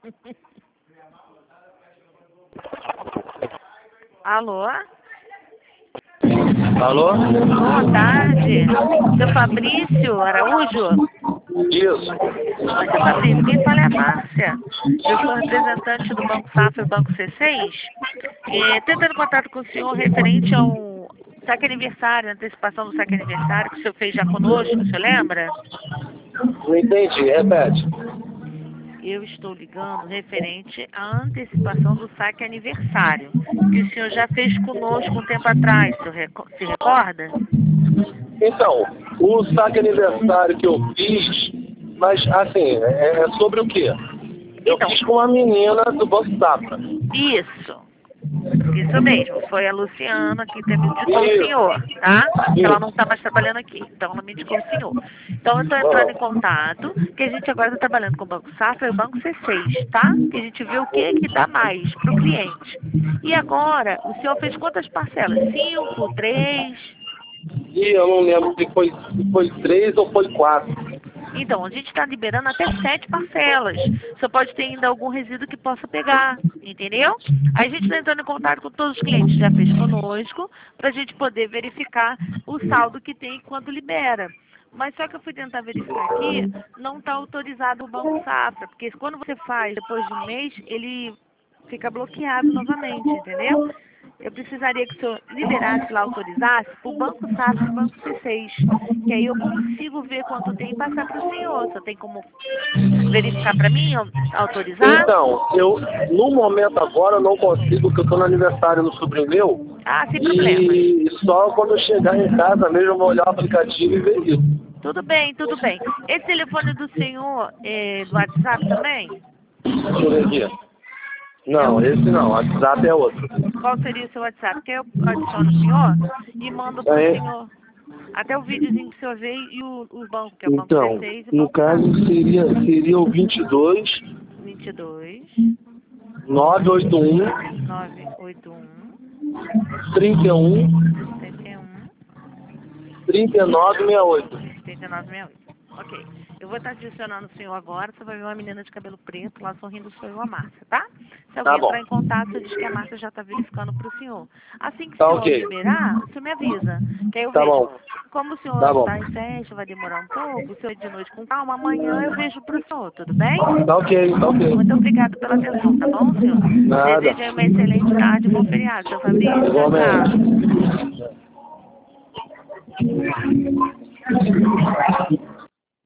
Alô? Alô? Boa tarde. Seu Fabrício Araújo? Isso. Oi, seu Fabrício, quem fala é a Márcia. Eu sou representante do Banco Safra e do Banco C6. Tentando contato com o senhor referente ao saque aniversário, antecipação do saque aniversário que o senhor fez já conosco, o senhor lembra? Não entendi, repete. Eu estou ligando referente à antecipação do saque aniversário, que o senhor já fez conosco um tempo atrás, o senhor se recorda? Então, o saque aniversário que eu fiz, mas assim, é sobre o quê? Eu Então, fiz com uma menina do Banco Safra. isso mesmo. Foi a Luciana que me indicou o Isso. senhor, tá? Que ela Isso. não está mais trabalhando aqui, então ela me indicou o senhor. Então eu estou entrando em contato, que a gente agora está trabalhando com o Banco Safra e o Banco C6, tá? Que a gente vê o que dá mais para o cliente. E agora, o senhor fez quantas parcelas? 5, 3? E eu não lembro se foi 3 ou foi 4. Então, a gente está liberando até 7 parcelas. Você pode ter ainda algum resíduo que possa pegar, entendeu? Aí a gente está entrando em contato com todos os clientes que já fez conosco, para a gente poder verificar o saldo que tem quando libera. Mas só que eu fui tentar verificar aqui, não está autorizado o Banco Safra, porque quando você faz depois de um mês, ele fica bloqueado novamente, entendeu? Eu precisaria que o senhor liberasse lá, autorizasse para o Banco Safra e Banco C6, que aí eu consigo ver quanto tem e passar para o senhor. Você tem como verificar para mim, autorizar? Então, no momento agora eu não consigo, porque eu estou no aniversário do sobrinho meu, Ah, sem problemas. e só quando eu chegar em casa mesmo eu vou olhar o aplicativo e ver isso. Tudo bem, tudo bem. Esse telefone do senhor é do WhatsApp também? Deixa eu ver aqui. Não, esse não, o WhatsApp é outro. Qual seria o seu WhatsApp? Que eu adiciono o senhor e mando para o É, senhor. Até o videozinho que o senhor vê e o banco, que é o banco então, C6 e o no banco caso Safra. seria o 22 22 981 981 31 71 3968. 3968. Ok. Eu vou estar adicionando o senhor agora. Você vai ver uma menina de cabelo preto lá sorrindo, sou eu, a Márcia, tá? Se Tá alguém bom. entrar em contato, você diz que a Márcia já está verificando para o senhor. Assim que o Tá senhor ok. liberar, o senhor me avisa. Que aí eu Tá vejo. bom. Como o senhor Tá bom. está em festa, vai demorar um pouco, o senhor é de noite com calma, amanhã eu vejo para o senhor, tudo bem? Tá ok, tá ok. Muito obrigada pela atenção, tá bom, senhor? Nada. Desejo aí uma excelente tarde e bom feriado, seu Fabrício. Tchau, tchau. Igualmente.